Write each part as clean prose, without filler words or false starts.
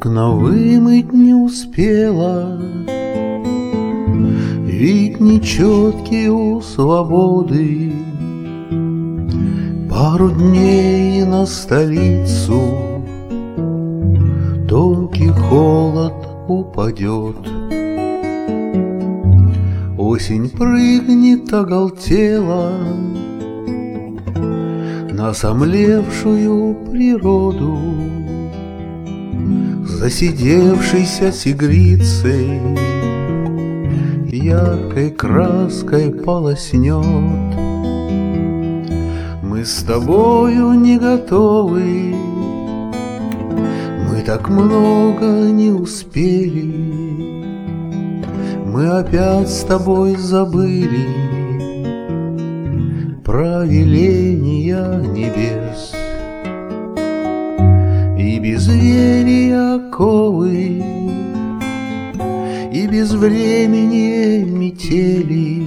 Окна вымыть не успела, вид нечеткий у свободы. Пару дней на столицу тонкий холод упадет. Осень прыгнет оголтела на сомлевшую природу, засидевшейся тигрицей яркой краской полоснет. Мы с тобою не готовы, мы так много не успели, мы опять с тобой забыли про веления небес. И без верия оковы, и без времени метели,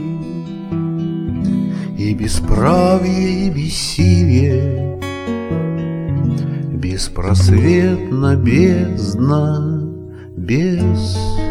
и бесправие, и бессилие, беспросветна бездна без